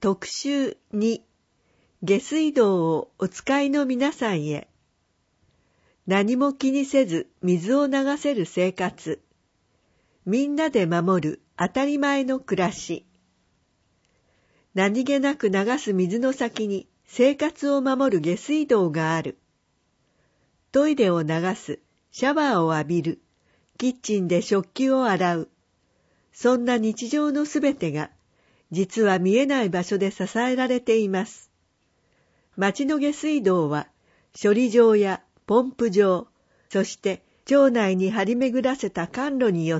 特集2、下水道をお使いの皆さんへ。何も気にせず水を流せる生活。みんなで守る当たり前の暮らし。何気なく流す水の先に生活を守る下水道がある。トイレを流す、シャワーを浴びる、キッチンで食器を洗う。そんな日常のすべてが、実は見えない場所で支えられています。町の下水道は、処理場やポンプ場、そして町内に張り巡らせた管路によって、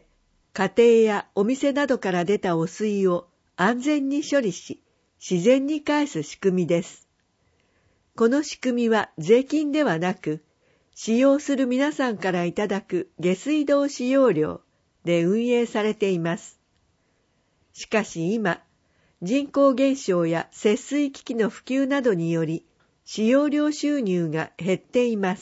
家庭やお店などから出た汚水を安全に処理し、自然に返す仕組みです。この仕組みは税金ではなく、使用する皆さんからいただく下水道使用料で運営されています。しかし今、人口減少や節水機器の普及などにより、使用料収入が減っています。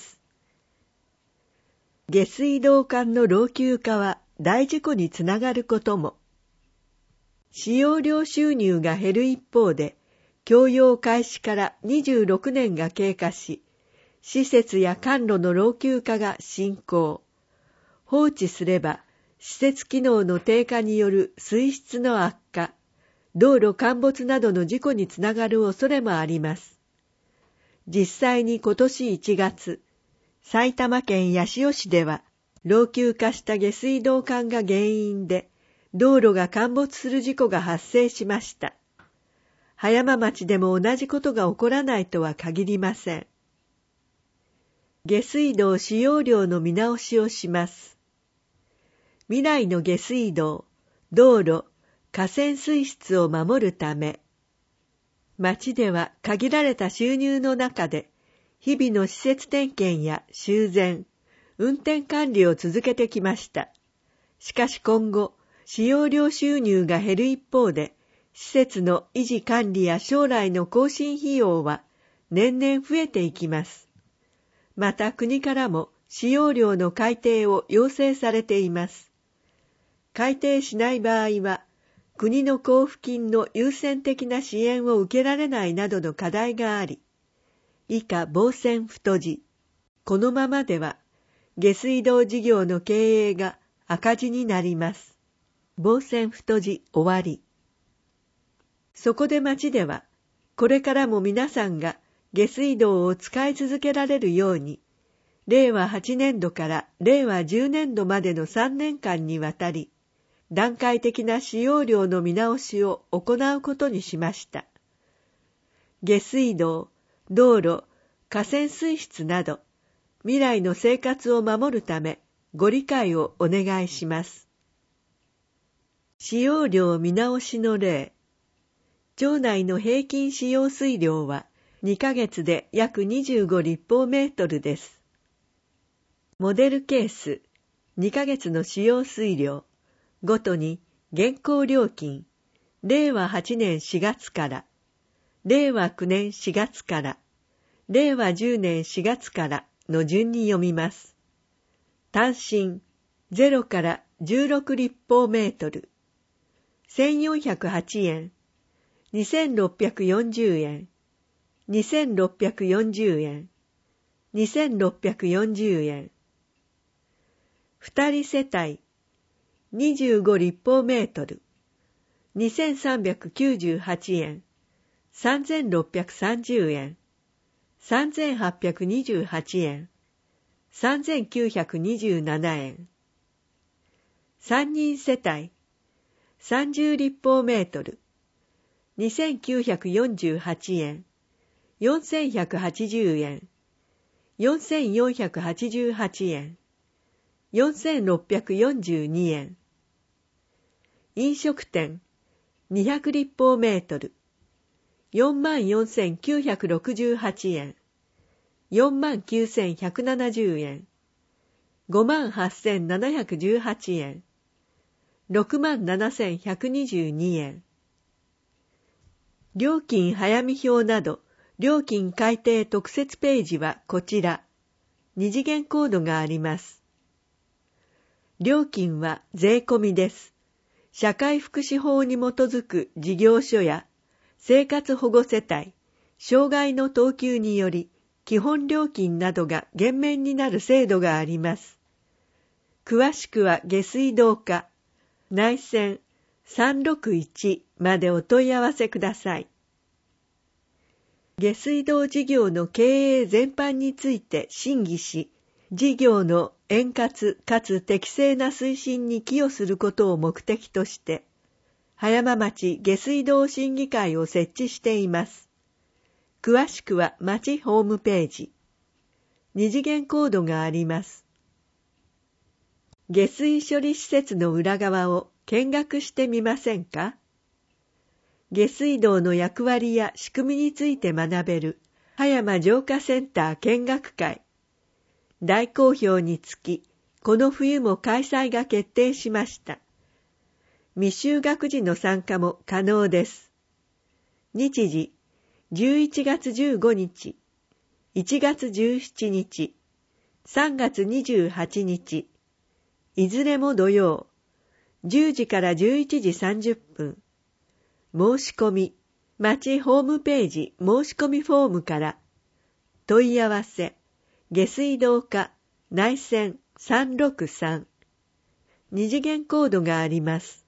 下水道管の老朽化は大事故につながることも。使用料収入が減る一方で、供用開始から26年が経過し、施設や管路の老朽化が進行。放置すれば、施設機能の低下による水質の悪化、道路陥没などの事故につながる恐れもあります。実際に今年1月、埼玉県八潮市では、老朽化した下水道管が原因で、道路が陥没する事故が発生しました。葉山町でも同じことが起こらないとは限りません。下水道使用料の見直しをします。未来の下水道、道路、河川水質を守るため、町では限られた収入の中で、日々の施設点検や修繕、運転管理を続けてきました。しかし今後、使用料収入が減る一方で、施設の維持管理や将来の更新費用は年々増えていきます。また国からも使用料の改定を要請されています。改定しない場合は、国の交付金の優先的な支援を受けられないなどの課題があり、以下防線太字。このままでは、下水道事業の経営が赤字になります。防線太字終わり。そこで町では、これからも皆さんが下水道を使い続けられるように、令和8年度から令和10年度までの3年間にわたり、段階的な使用量の見直しを行うことにしました。下水道、道路、河川水質など、未来の生活を守るため、ご理解をお願いします。使用量見直しの例。町内の平均使用水量は2ヶ月で約25立方メートルです。モデルケース、2ヶ月の使用水量ごとに現行料金、令和8年4月から、令和9年4月から、令和10年4月からの順に読みます。単身、0から16立方メートル、1408円、2640円、2640円、2640円。二人世帯、25立方メートル、2398円、3630円、3828円、3927円。三人世帯、30立方メートル、2948円、4180円、4488円、4642円。飲食店、200立方メートル、44,968円、49,170円、58,718円、67,122円。料金早見表など、料金改定特設ページはこちら。二次元コードがあります。料金は税込みです。社会福祉法に基づく事業所や生活保護世帯、障害の等級により、基本料金などが減免になる制度があります。詳しくは下水道課、内線361までお問い合わせください。下水道事業の経営全般について審議し、事業の円滑かつ適正な推進に寄与することを目的として、葉山町下水道審議会を設置しています。詳しくは町ホームページ。二次元コードがあります。下水処理施設の裏側を見学してみませんか？下水道の役割や仕組みについて学べる葉山浄化センター見学会。大好評につき、この冬も開催が決定しました。未就学児の参加も可能です。日時、11月15日、1月17日、3月28日、いずれも土曜、10時から11時30分。申し込み、町ホームページ申し込みフォームから、問い合わせ、下水道課内線363。二次元コードがあります。